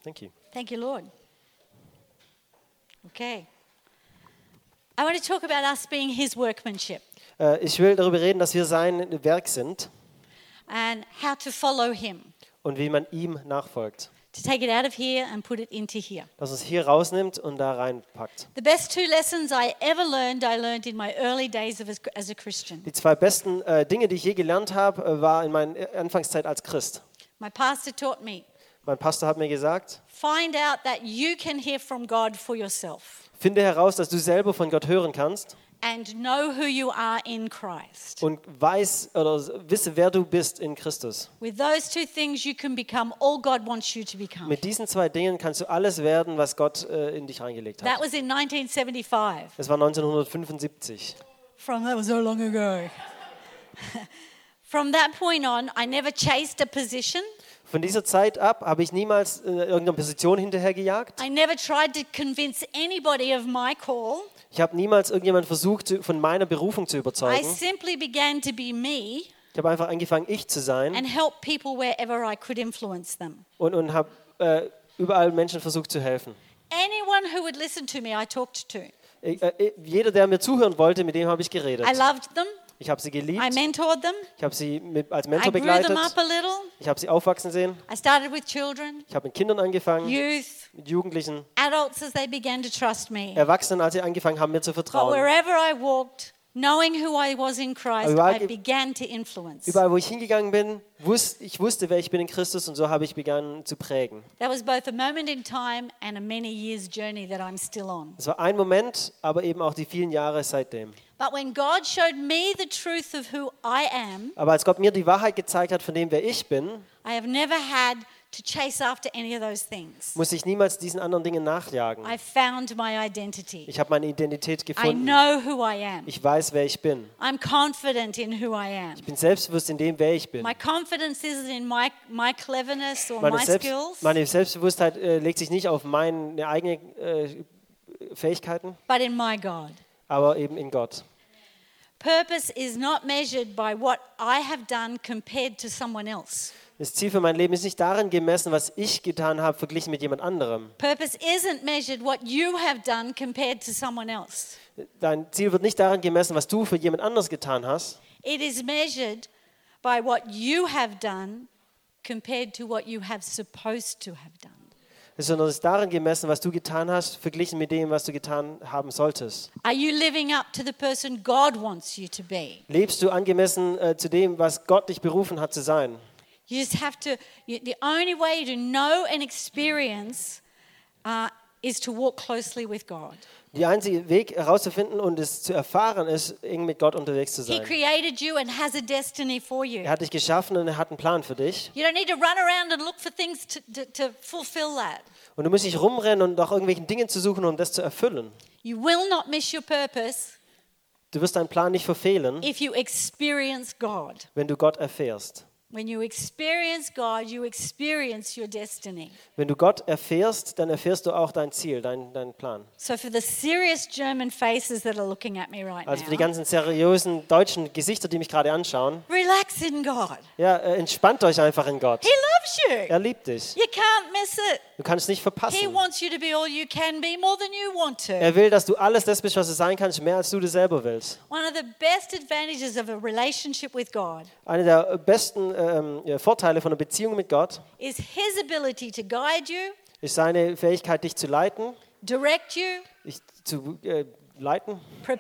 Thank you. Thank you, Lord. Okay. I want to talk about us being His workmanship Ich will darüber reden, dass wir sein Werk sind and how to follow Him. und wie man ihm nachfolgt. To take it out of here and put it into here. Dass es hier rausnimmt und da reinpackt. The best two lessons I learned in my early days as a Christian. Die zwei besten Dinge, die ich je gelernt habe, war in meiner Anfangszeit als Christ. My pastor taught me, Mein Pastor hat mir gesagt, find out that you can hear from God for yourself finde heraus, dass du selber von Gott hören kannst and know who you are in Christ. und weiß oder wisse, wer du bist in Christus. With those two things you can become all God wants you to become. Mit diesen zwei Dingen kannst du alles werden, was Gott in dich reingelegt That hat. was in 1975. Es war 1975. That was so long ago. From that point on, I never chased a position. Von dieser Zeit ab habe ich niemals irgendeiner Position hinterhergejagt. I never tried to convince anybody of my call. Ich habe niemals irgendjemand versucht, von meiner Berufung zu I überzeugen. simply began to be me Ich habe einfach angefangen, ich zu sein and help people wherever I could influence them. und habe überall Menschen versucht zu helfen. Anyone who would listen to me, I talked to. Jeder, der mir zuhören wollte, mit dem habe ich geredet. I loved them. Ich habe sie geliebt. I mentored them. Ich habe sie als I Mentor grew them begleitet. up a little. Ich habe sie aufwachsen sehen. I started with children, Ich habe mit Kindern angefangen, youth, mit Jugendlichen, adults as they began to trust me. Erwachsenen, als sie angefangen haben, mir zu But vertrauen. wherever I walked, knowing who I was in Christ, Überall I began to influence. Überall, wo ich hingegangen bin, ich wusste, wer ich bin in Christus und so habe ich begonnen zu prägen. That was both a moment in time and a many years journey that I'm still on. Es war ein Moment, aber eben auch die vielen Jahre seitdem. But when God showed me the truth of who I am, Aber als Gott mir die Wahrheit gezeigt hat von dem, wer ich bin, I have never had to chase after any of those things. musste ich niemals diesen anderen Dingen nachjagen. I found my identity. Ich habe meine Identität I gefunden. know who I am. Ich weiß, wer ich bin. I'm confident in who I am. Ich bin selbstbewusst in dem, wer ich bin. My confidence isn't in my cleverness or my skills, Meine Selbstbewusstheit legt sich nicht auf meine eigenen Fähigkeiten, but in my God. aber eben in Gott. Purpose is not measured by what I have done compared to someone else. Das Ziel für mein Leben ist nicht darin gemessen, was ich getan habe, verglichen mit jemand anderem. Purpose isn't measured what you have done compared to someone else. Dein Ziel wird nicht darin gemessen, was du für jemand anderes getan hast. It is measured by what you have done compared to what you have supposed to have done. Sondern es ist darin gemessen, was du getan hast, verglichen mit dem, was du getan haben solltest. Are you living up to the person God wants you to be? Lebst du angemessen zu dem, was Gott dich berufen hat zu sein? You just have to, the only way to know and experience is to walk closely with God. Der einzige Weg herauszufinden und es zu erfahren, ist, eng mit Gott unterwegs zu He sein. created you and has a destiny for you. Er hat dich geschaffen und er hat einen Plan für dich. You don't need to run around and look for things to fulfill that. Und du musst nicht rumrennen und nach irgendwelchen Dingen zu suchen, um das zu erfüllen. You will not miss your purpose Du wirst deinen Plan nicht verfehlen, if you experience God. wenn du Gott erfährst. When you experience God, you experience your destiny. Wenn du Gott erfährst, dann erfährst du auch dein Ziel, deinen Plan. So for the serious German faces that are looking at me right Also für die now, ganzen seriösen deutschen Gesichter, die mich gerade anschauen, relax in God. ja, entspannt euch einfach in Gott. He loves you. Er liebt dich. You can't miss it. Du kannst nicht He verpassen. wants you to be all you can be more than you want to. Er will, dass du alles das bist, was du sein kannst, mehr als du das selber willst. One of the best advantages of a relationship with God Einer der besten Vorteile von einer Beziehung mit Gott is His ability to guide you, ist seine Fähigkeit, dich zu leiten, direct you, dich zu leiten,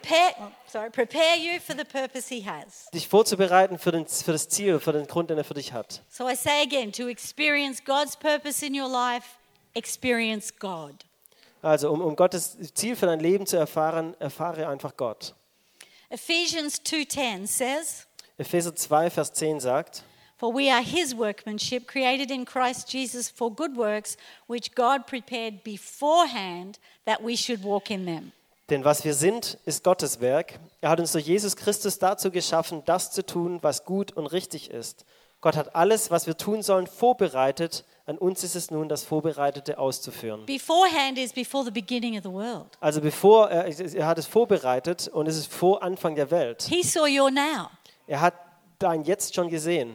prepare you for the purpose He has. dich vorzubereiten für das Ziel, für den Grund, den er für dich hat. So I say again, to experience God's purpose in your life, experience God. Also um Gottes Ziel für dein Leben zu erfahren, erfahre einfach Gott. Ephesians 2:10 says, Epheser 2, Vers 10 sagt, "For we are His workmanship, created in Christ Jesus for good works, which God prepared beforehand that we should walk in them." denn was wir sind, ist Gottes Werk. Er hat uns durch Jesus Christus dazu geschaffen, das zu tun, was gut und richtig ist. Gott hat alles, was wir tun sollen, vorbereitet. An uns ist es nun, das Vorbereitete auszuführen. Beforehand is before the beginning of the world. Also er hat es vorbereitet und es ist vor Anfang der Welt. He saw your now. Er hat dein Jetzt schon gesehen.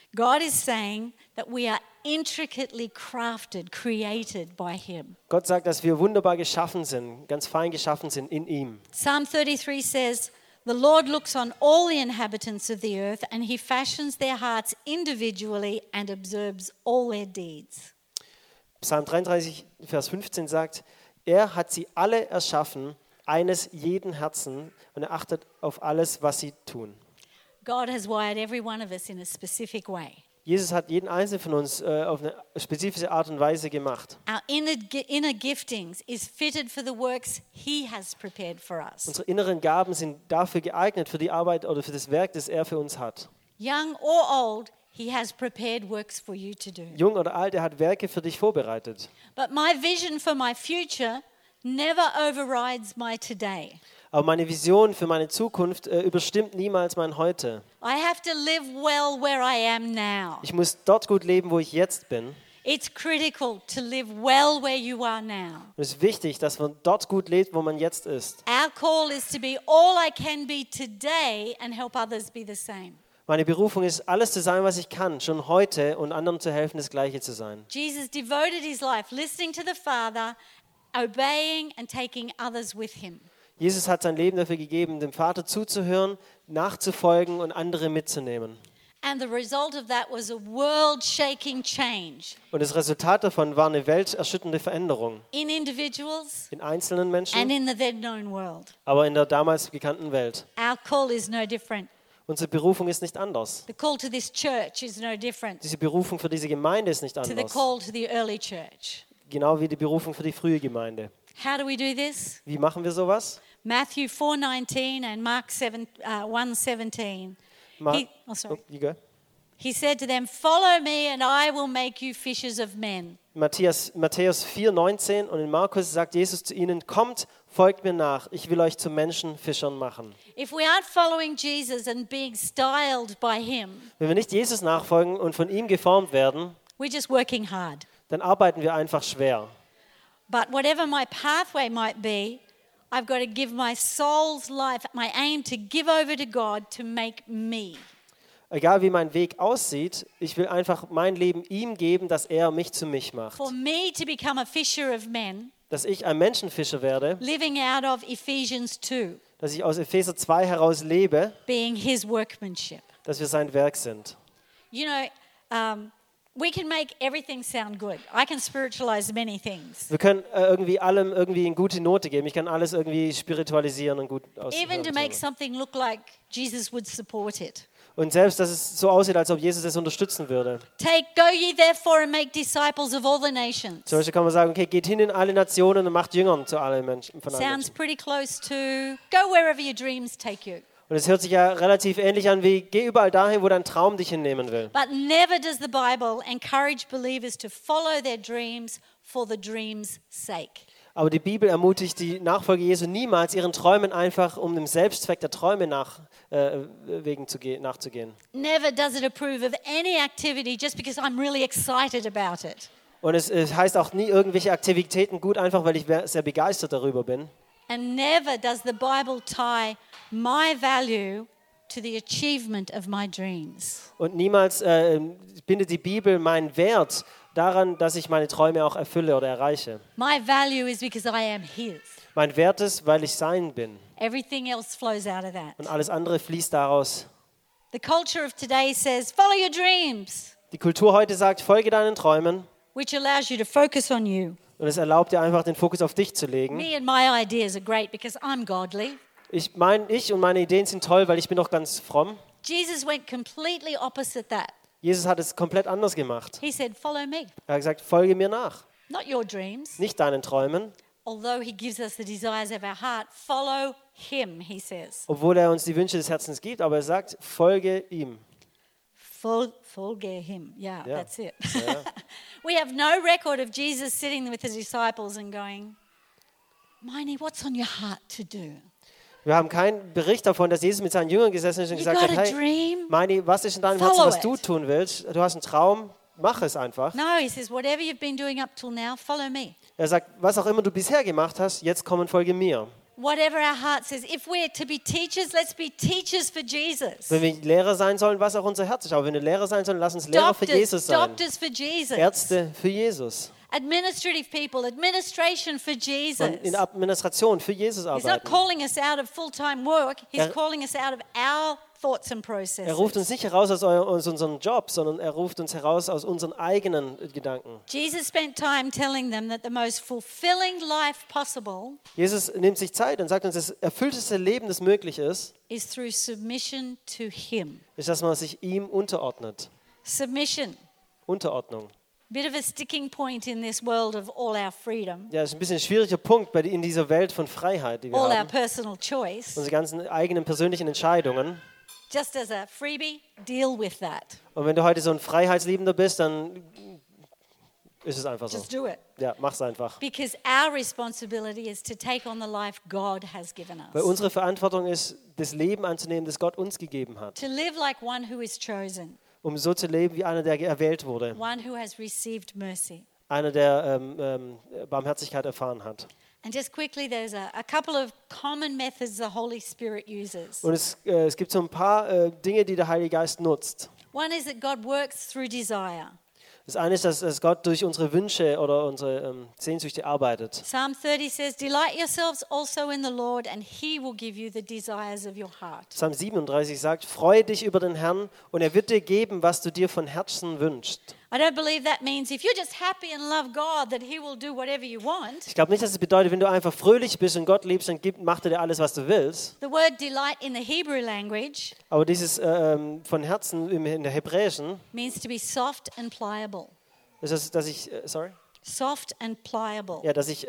God is saying that we are intricately crafted, created by him. Gott sagt, dass wir wunderbar geschaffen sind, ganz fein geschaffen sind in ihm. Psalm 33 says, "The Lord looks on all the inhabitants of the earth, and he fashions their hearts individually and observes all their deeds." Psalm 33, Vers 15 sagt, er hat sie alle erschaffen, eines jeden Herzen, und er achtet auf alles, was sie tun. God has wired every one of us in a specific way. Jesus hat jeden einzelnen von uns auf eine spezifische Art und Weise gemacht. Our inner giftings is fitted for the works he has prepared for us. Unsere inneren Gaben sind dafür geeignet, für die Arbeit oder für das Werk, das er für uns hat. Young or old, he has prepared works for you to do. Jung oder alt, er hat Werke für dich vorbereitet. But my vision for my future never overrides my today. Aber meine Vision für meine Zukunft überstimmt niemals mein Heute. I have to live well where I am now. Ich muss dort gut leben, wo ich jetzt bin. It's critical to live well where you are now. Und es ist wichtig, dass man dort gut lebt, wo man jetzt ist. Our call is to be all I can be today and help others be the same. Meine Berufung ist, alles zu sein, was ich kann, schon heute, und anderen zu helfen, das Gleiche zu sein. Jesus devoted his life listening to the Father, obeying and taking others with him. Jesus hat sein Leben dafür gegeben, dem Vater zuzuhören, nachzufolgen und andere mitzunehmen. And the result of that was a world-shaking change Und das Resultat davon war eine welterschütternde Veränderung in individuals in einzelnen and Menschen, in the then-known world. aber in der damals bekannten Welt. Our call is no different. Unsere Berufung ist nicht anders. The call to this church is no different Diese Berufung für diese Gemeinde ist nicht to the anders. call to the early church. Genau wie die Berufung für die frühe Gemeinde. How do we do this? Wie machen wir sowas? Matthew 4:19 and Mark 1:17. You go. He said to them, "Follow me and I will make you fishers of men." Matthäus 4,19 und in Markus sagt Jesus zu ihnen, kommt, folgt mir nach, ich will euch zu Menschenfischern machen. If we aren't following Jesus and being styled by him, Wenn wir nicht Jesus nachfolgen und von ihm geformt werden, we're just working hard. dann arbeiten wir einfach schwer. But whatever my pathway might be, I've got to give my soul's life, my aim to give over to God to make me. Egal wie mein Weg aussieht, ich will einfach mein Leben ihm geben, dass er mich zu mich macht. For me to become a fisher of men, Dass ich ein Menschenfischer werde, living out of Ephesians 2, dass ich aus Epheser 2 heraus lebe, being his workmanship. dass wir sein Werk sind. You know, we can make everything sound good. I can spiritualize many things. Wir können irgendwie allem irgendwie eine gute Note geben. Ich kann alles irgendwie spiritualisieren und gut Even to make aussehen. something look like Jesus would support it. Und selbst, dass es so aussieht, als ob Jesus es unterstützen würde. Go ye therefore and make disciples of all the nations. Zum Beispiel kann man sagen, okay, geht hin in alle Nationen und macht Jüngern zu allen Menschen. Von allen Sounds Menschen. pretty close to go wherever your dreams take you. Und es hört sich ja relativ ähnlich an wie, geh überall dahin, wo dein Traum dich hinnehmen will. But never does the Bible encourage believers to follow their dreams for the dream's sake. Aber die Bibel ermutigt die Nachfolger Jesu niemals, ihren Träumen einfach um dem Selbstzweck der Träume nachzugehen. Never does it approve of any activity just because I'm really excited about it. Und es heißt auch nie irgendwelche Aktivitäten gut, einfach weil ich sehr begeistert darüber bin. And never does the Bible tie my value to the achievement of my dreams. Und niemals bindet die Bibel meinen Wert daran, dass ich meine Träume auch erfülle oder erreiche. My value is because I am His. Mein Wert ist, weil ich sein bin. Everything else flows out of that. Und alles andere fließt daraus. The culture of today says, follow your dreams, Die Kultur heute sagt, folge deinen Träumen. which allows you to focus on you. Und es erlaubt dir einfach, den Fokus auf dich zu legen. Me and my ideas are great because I'm godly. Ich und meine Ideen sind toll, weil ich bin doch ganz fromm. Jesus went completely opposite that. Jesus hat es komplett anders gemacht. He said, follow me, Er hat gesagt, folge mir nach. not your dreams. Nicht deinen Träumen, Although he gives us the desires of our heart, follow him, he says. obwohl er uns die Wünsche des Herzens gibt, aber er sagt, folge ihm. Folge him. Yeah, Yeah. that's it. Ja. We have no record of Jesus sitting with the disciples and going, Miney, what's on your heart to do? Wir haben keinen Bericht davon, dass Jesus mit seinen Jüngern gesessen ist und You gesagt got hat, a hey, dream? Meini, was ist in deinem Follow Herzen, was du it. tun willst? Du hast einen Traum, mach es einfach. No, he says, whatever you've been doing up till now, follow me. Er sagt, was auch immer du bisher gemacht hast, jetzt komm und folge mir. whatever our heart says. If we're to be teachers, let's be teachers for Jesus. Wenn wir Lehrer sein sollen, was auch unser Herz ist. Aber wenn wir Lehrer sein sollen, lass uns Lehrer für Jesus sein. Doctors for Jesus. Ärzte für Jesus. Administrative people, administration for Jesus. Und in der Administration für Jesus He's not arbeiten. calling us out of full-time work. He's calling us out of our thoughts and processes. Er ruft uns nicht heraus aus unserem Job, sondern er ruft uns heraus aus unseren eigenen Gedanken. Jesus spent time telling them that the most fulfilling life possible Jesus nimmt sich Zeit und sagt uns, das erfüllteste Leben, das möglich ist, is through submission to Him. ist, dass man sich ihm unterordnet. Submission. Unterordnung. Bit of a sticking point in this world of all our freedom, Ja, das ist ein bisschen ein schwieriger Punkt in dieser Welt von Freiheit, die wir all our haben. personal choice. Unsere ganzen eigenen persönlichen Entscheidungen. Just as a freebie, deal with that. Und wenn du heute so ein Freiheitsliebender bist, dann ist es einfach so. Just do it. Ja, mach's einfach. Because our responsibility is to take on the life God has given Weil us. unsere Verantwortung ist, das Leben anzunehmen, das Gott uns gegeben hat. To live like one who is chosen, Um so zu leben wie einer, der erwählt wurde. one who has received mercy. Einer, der Barmherzigkeit erfahren hat. And just quickly, there's a couple of common methods the Holy Spirit uses. Und es gibt so ein paar Dinge, die der Heilige Geist nutzt. One is that God works through desire. Das eine ist, dass Gott durch unsere Wünsche oder unsere Sehnsüchte arbeitet. Psalm 30 says, "Delight yourselves also in the Lord, and He will give you the desires of your heart." Psalm 37 sagt, freue dich über den Herrn und er wird dir geben, was du dir von Herzen wünschst. I don't believe that means if you're just happy and love God, that He will do whatever you want. Ich glaube nicht, dass es bedeutet, wenn du einfach fröhlich bist und Gott liebst, dann macht er dir alles, was du willst. The word delight in the Hebrew language Aber dieses von Herzen in der Hebräischen, means to be soft and pliable. ist das, dass ich, Soft and pliable. ja, dass ich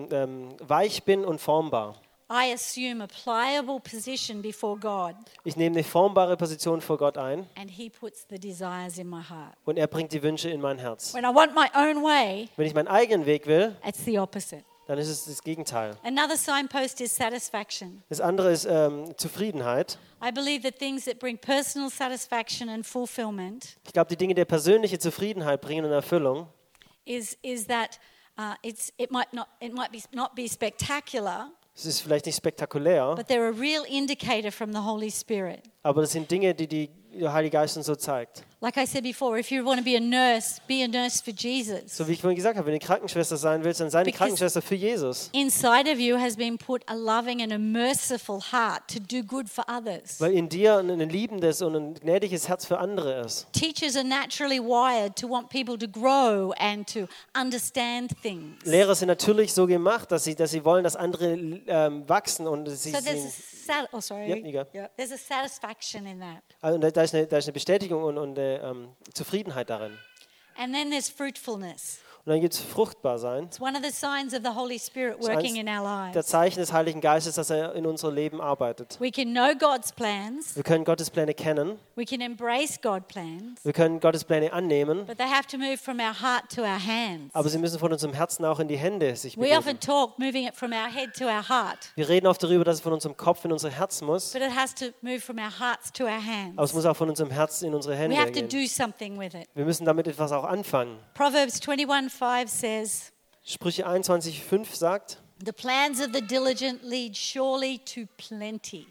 weich bin und formbar. I assume a pliable position before God, Ich nehme eine formbare Position vor Gott ein and He puts the desires in my heart. und er bringt die Wünsche in mein Herz. When I want my own way, Wenn ich meinen eigenen Weg will, it's the opposite. dann ist es das Gegenteil. Another signpost is satisfaction. Das andere ist Zufriedenheit. I believe the things that bring personal satisfaction and fulfillment Ich glaube, die Dinge, die persönliche Zufriedenheit bringen und Erfüllung, is that it might not be spectacular, es ist vielleicht nicht spektakulär, but they're a real indicator from the Holy Spirit. aber das sind Dinge, die der Heilige Geist uns so zeigt. Like I said before, if you want to be a nurse for Jesus. So wie ich vorhin gesagt habe, wenn du Krankenschwester sein willst, dann sei eine Because Krankenschwester für Jesus. Inside of you has been put a loving and a merciful heart to do good for others. Weil in dir ein liebendes und ein gnädiges Herz für andere ist. Teachers are naturally wired to want people to grow and to understand things. Lehrer sind natürlich so gemacht, dass sie wollen, dass andere wachsen und sie So there's sehen. sorry. Yeah, you go. Yeah, there's a satisfaction in that. Also da ist eine Bestätigung und Zufriedenheit darin. And then there's fruitfulness. Und dann gibt es Fruchtbarsein. It's one of the signs of the Holy Spirit working in our Der lives. Zeichen des Heiligen Geistes, dass er in unser Leben arbeitet. We can know God's plans. Wir können Gottes Pläne kennen. We can embrace God's plans. Wir können Gottes Pläne annehmen. But they have to move from our heart to our hands. Aber sie müssen von unserem Herzen auch in die Hände sich We often bewegen. talk moving it from our head to our heart. Wir reden oft darüber, dass es von unserem Kopf in unser Herz muss. But it has to move from our hearts to our Aber es hands. muss auch von unserem Herz in unsere We Hände have to gehen. do something with it. Wir müssen damit etwas auch anfangen. Proverbs 21:5 says, Sprüche 21,5 sagt, "The plans of the diligent lead surely to plenty."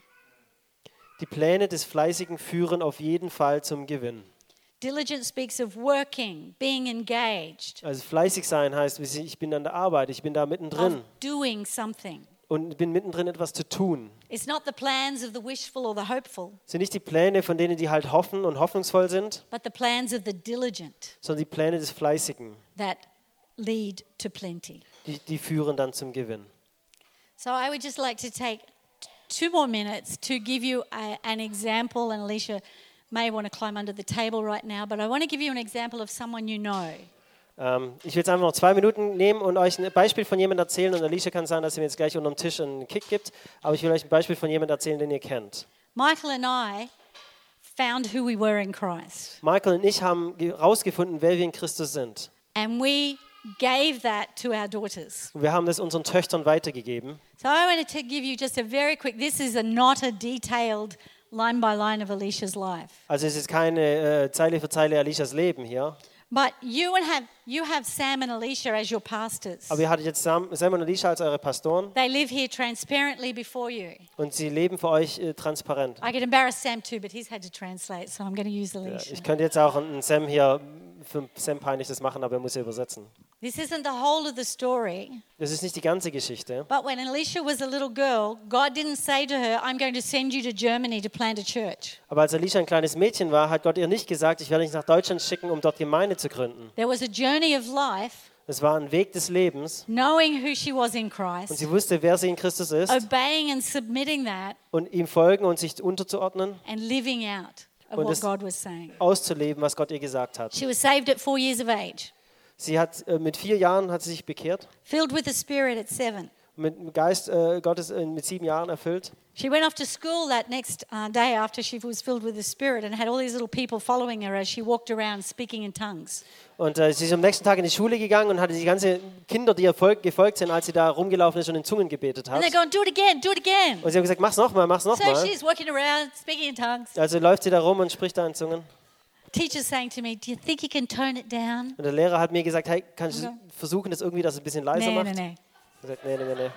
die Pläne des Fleißigen führen auf jeden Fall zum Gewinn. Diligent speaks of working, being engaged, Also fleißig sein heißt, ich bin an der Arbeit, ich bin da of mittendrin doing something. und bin mittendrin etwas zu tun. It's not the plans of the wishful or the hopeful, Es sind nicht die Pläne von denen, die halt hoffen und hoffnungsvoll sind, but the plans of the diligent sondern die Pläne des Fleißigen, that lead to plenty. die führen dann zum Gewinn. So I would just like to take 2 more minutes to give you an example, and Alicia may want to climb under the table right now, but I want to give you an example of someone you know. Ich will jetzt einfach noch 2 Minuten nehmen und euch ein Beispiel von jemandem erzählen. Und Alicia kann sagen, dass sie mir jetzt gleich unter dem Tisch einen Kick gibt. Aber ich will euch ein Beispiel von jemandem erzählen, den ihr kennt. Michael and I found who we were in Christ, Michael und ich haben herausgefunden, wer wir in Christus sind. and we gave that to our daughters. Und wir haben das unseren Töchtern weitergegeben. So I wanted to give you just a very quick, this is not a detailed line by line of Alicia's life. Also es ist keine Zeile für Zeile Alicias Leben hier. But you have Sam and Alicia as your pastors. Aber ihr hattet jetzt Sam und Alicia als eure Pastoren They live here transparently before you. und sie leben für euch transparent. I could embarrass Sam too, but he's had to translate, so I'm going to use Ja, Alicia. ich könnte jetzt auch einen Sam hier für Sam peinlich das machen, aber er muss ja übersetzen. This isn't the whole of the story, Das ist nicht die ganze Geschichte. but when Alicia was a little girl, God didn't say to her, I'm going to send you to Germany to plant a church. Aber als Alicia ein kleines Mädchen war, hat Gott ihr nicht gesagt, ich werde dich nach Deutschland schicken, um dort Gemeinde zu gründen. There was a journey of life, Es war ein Weg des Lebens knowing who she was in und Christ, sie wusste, wer sie in Christus ist obeying and submitting that, und ihm folgen und sich unterzuordnen, and living out of Und what es- God was saying. auszuleben, was Gott ihr gesagt hat. She was saved at 4 years of age, Sie hat mit 4 Jahren hat sie sich bekehrt, filled with the Spirit at 7. mit dem Geist Gottes mit 7 Jahren erfüllt. She went off to school that next day after she was filled with the Spirit and had all these little people following her as she walked around speaking in tongues. Und sie ist am nächsten Tag in die Schule gegangen und hatte die ganzen Kinder, die ihr gefolgt sind, als sie da rumgelaufen ist und in Zungen gebetet And hat. they're going, do it again, do it again. Und sie haben gesagt, mach's nochmal, mach's So nochmal. she's walking around speaking in tongues. Also läuft sie da rum und spricht da in Zungen. Teacher's saying to me, do you think you can tone it down? Und der Lehrer hat mir gesagt, hey, kannst du Okay. versuchen, das irgendwie, dass es ein bisschen leiser No, macht? no, no. Ich habe gesagt, nee.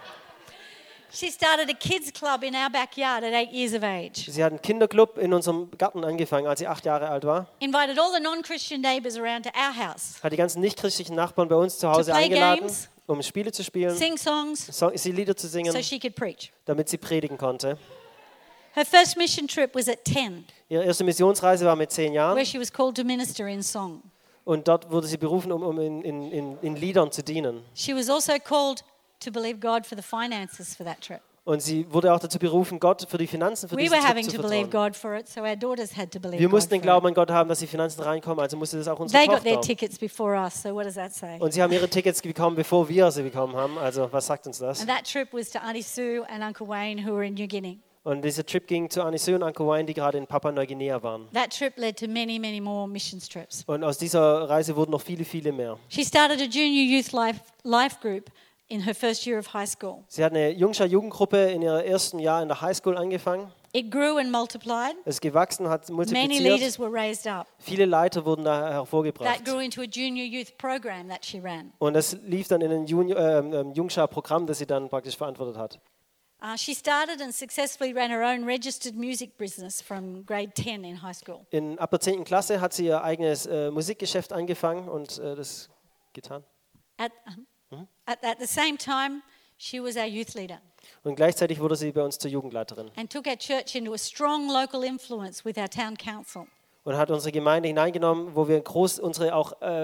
She started a kids club in our backyard at 8 years of age. Sie hat einen Kinderclub in unserem Garten angefangen, als sie 8 Jahre alt war. Invited all the non-Christian neighbors around to our house. Hat die ganzen nichtchristlichen Nachbarn bei uns zu Hause play eingeladen, games. um Spiele zu spielen, Sing songs sie Lieder zu singen, so she could preach. damit sie predigen konnte. Her first mission trip was at 10, Ihre erste Missionsreise war mit 10 Jahren where she was called to minister in song. und dort wurde sie berufen, um in Liedern zu dienen. She was also called to believe God for the finances for that trip. Und sie wurde auch dazu berufen, Gott für die Finanzen für We diesen were having Trip zu to believe vertrauen. God for it, so our daughters had to believe Wir God mussten den for Glauben it. an Gott haben, dass die Finanzen reinkommen, also musste das auch unsere They got their Tochter. tickets before us, so what does that say? Und sie haben ihre Tickets bekommen, bevor wir sie bekommen haben. Also was sagt uns das? And that trip was to Auntie Sue and Uncle Wayne, who were in New Guinea. Und dieser Trip ging zu Aniseu und Uncle Wayne, die gerade in Papua-Neuguinea waren. That trip led to many, many more missions trips. Und aus dieser Reise wurden noch viele, viele mehr. She started a junior youth life group in her first year of high school. Sie hat eine Jugendgruppe in ihrem ersten Jahr in der Highschool angefangen. It grew and multiplied. Es ist gewachsen, hat Many multipliziert. leaders were raised up. Viele Leiter wurden da That hervorgebracht. grew into a junior youth program that she ran. Und das lief dann in ein Jungschar-Programm, das sie dann praktisch verantwortet hat. She started and successfully ran her own registered music business from grade 10 in high school. Ab der 10. Klasse hat sie ihr eigenes Musikgeschäft angefangen und das getan. At the same time, she was our youth leader Und gleichzeitig wurde sie bei uns zur Jugendleiterin and took our church into a strong local influence with our town council. und hat unsere Gemeinde hineingenommen, wo wir groß unsere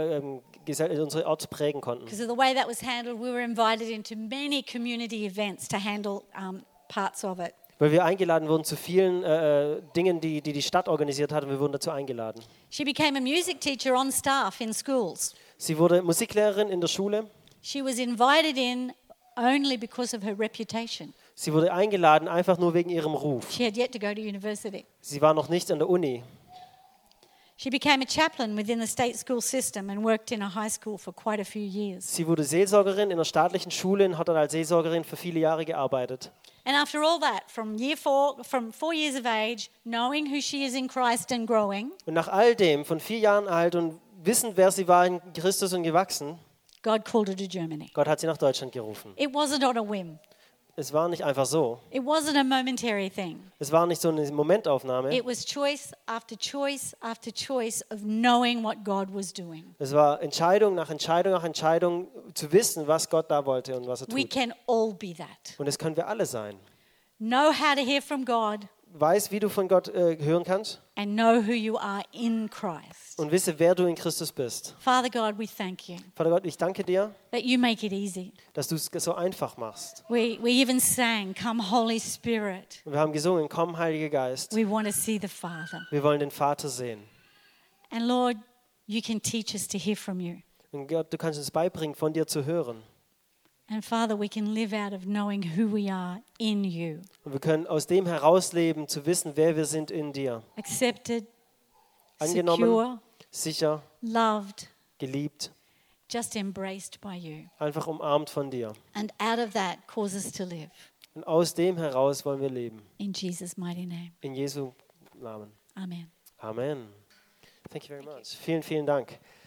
Ort prägen konnten. Because of the way that was handled, we were invited into many community events to handle parts of it. Weil wir eingeladen wurden zu vielen Dingen, die Stadt organisiert hat, und wir wurden dazu eingeladen. She became a music teacher on staff in schools. Sie wurde Musiklehrerin in der Schule. She was invited in only because of her reputation. Sie wurde eingeladen, einfach nur wegen ihrem Ruf. She had yet to go to university. Sie war noch nicht an der Uni. She became a chaplain within the state school system and worked in a high school for quite a few years. Sie wurde Seelsorgerin in der staatlichen Schule und hat dann als Seelsorgerin für viele Jahre gearbeitet. And after all that, from 4 years of age, knowing who she is in Christ and growing, Und nach all dem, von 4 Jahren alt und wissend, wer sie war in Christus und gewachsen, God called her to Germany. Gott hat sie nach Deutschland gerufen. It wasn't on a whim. Es war nicht einfach so. It wasn't a momentary thing. Es war nicht so eine Momentaufnahme. It was choice after choice after choice of knowing what God was doing. Es war Entscheidung nach Entscheidung nach Entscheidung zu wissen, was Gott da wollte und was er We tut. can all be that. Und das können wir alle sein. Know how to hear from God Weiß, wie du von Gott hören kannst and know who you are in Christ. und wisse, wer du in Christus bist. Father God, we thank you Vater Gott, ich danke dir, that you make it easy. dass du es so einfach machst. We even sang, Come Holy Spirit. Und wir haben gesungen, komm, Heiliger Geist. We want to see the Father. Wir wollen den Vater sehen. And Lord, you can teach us to hear from you. Und Gott, du kannst uns beibringen, von dir zu hören. And Father, we can live out of knowing who we are in you. Und wir können aus dem herausleben, zu wissen, wer wir sind in dir. Accepted, Angenommen, secure, sicher, loved, geliebt, just embraced by you. einfach umarmt von dir. And out of that, cause us to live. Und aus dem heraus wollen wir leben. In Jesus' mighty name. In Jesu Namen. Amen. Amen. Thank you very much. Vielen, vielen Dank.